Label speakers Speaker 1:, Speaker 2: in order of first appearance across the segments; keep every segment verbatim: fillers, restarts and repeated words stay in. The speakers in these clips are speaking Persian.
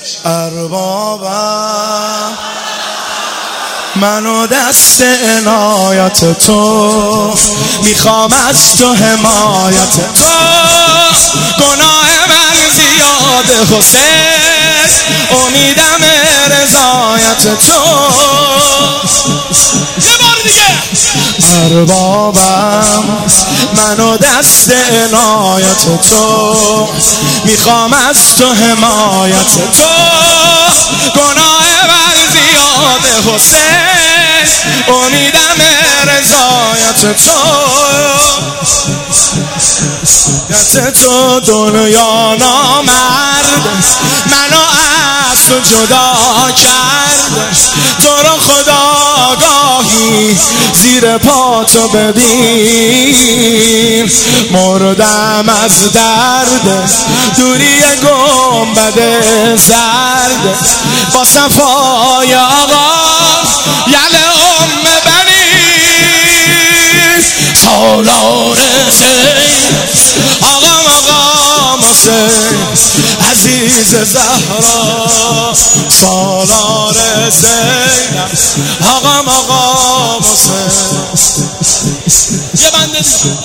Speaker 1: اربابم منو دست عنایت تو میخوام از تو حمایت تو گناه من زیاده حسین امیدم رضایت تو یه بار دیگه اربابم منو دست عنایت تو میخوام از تو حمایت تو گناه من زیاده حسین امیدم رضایت تو یت تو دنیا نامرد منو از تو جدا کرد تو رو خداگاهی زیر پا تو ببین مردم از درد دوری گنبد زرد با صفای آقا یل ام بنی سالار زین آقا مقام حسین عزیز زهرا سالار زین آقا مقام حسین یه بنده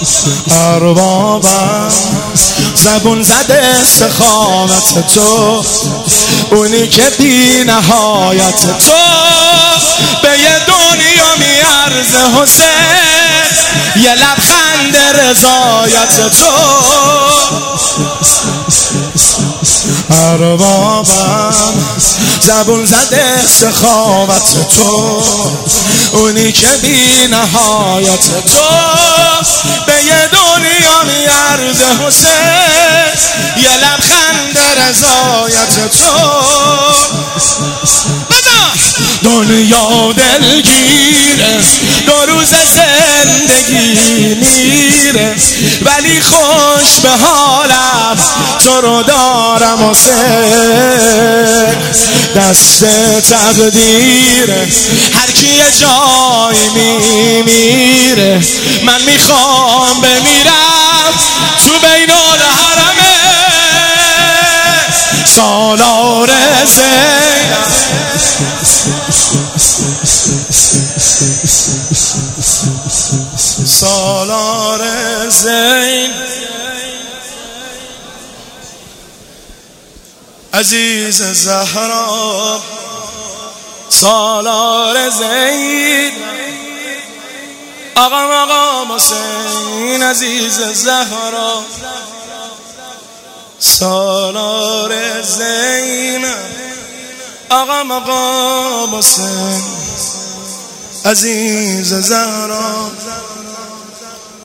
Speaker 1: اربابم زبون زده سخاوت تو اونی که بی نهایت تو به یه دنیا میارزه حسین یه لبخند رضایت تو اربابم زبون زده سخاوت تو اونی که بی نهایت تو به یه دنیا میارزه حسین یه لبخند رضایت تو دنیا دلگیره دو روز زندگی میره ولی خوش به حالم تو رو دارم حسین دست تقدیره هر کی یه جایی میمیره من میخوام بمیرم تو بین الحرمه سالار زین سالار زین عزیز زهرا سالار زین آقا مقام حسین عزیز زهرا سالار زین آقا مقام حسین عزیز زهرا